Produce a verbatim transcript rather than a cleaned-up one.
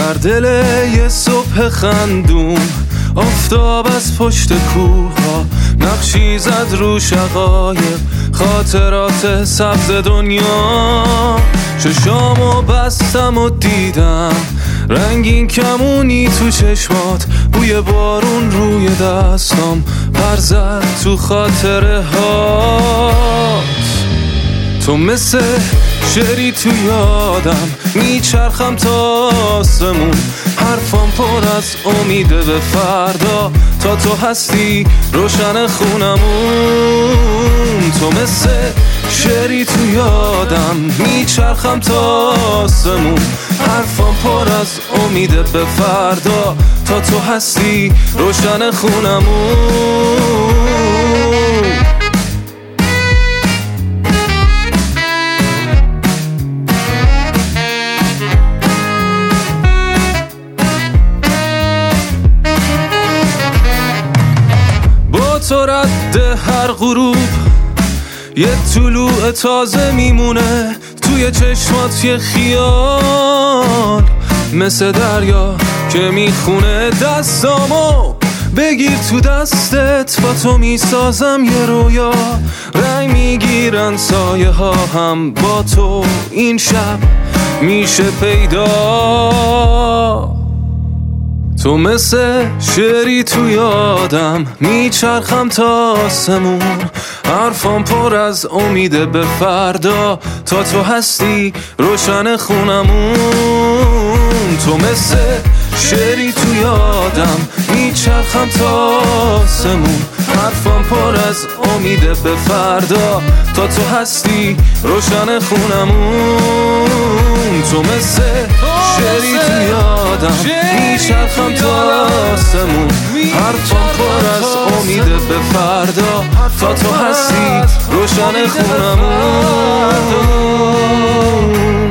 در دل یه صبح خندون آفتاب از پشت کوه ها نقشی زد رو شقایق خاطرات سبز دنیا. چشامو بستم و دیدم رنگین کمونی تو چشمات، بوی بارون روی دستام پر زد تو خاطره هات. تو مثل شعری تو یادم میچرخم تا آسمون، حرفام پر از امیده به فردا تا تو هستی روشن خونمون. تو مثل شعری تو یادم میچرخم تا آسمون، حرفام پر از امیده به فردا تا تو هستی روشن خونمون. تو رد هر غروب یه طلوع تازه میمونه توی چشمات، یه خیال مثل دریا که میخونه. دستامو بگیر تو دستت، با تو میسازم یه رویا، رنگ میگیرن سایه ها هم با تو این شب میشه پیدا. تو مثل شعری تو یادم میچرخم تا آسمون، حرفام پر از امیده به فردا تا تو هستی روشن خونمون. تو مثل شعری تو یادم میچرخم تا آسمون، حرفام پر از امیده به فردا تا تو هستی روشن خونمون. تو مثل شعری تو یادم میچرخم تا آسمون، حرفام پر از امیده به فردا تا تو هستی روشن خونمون.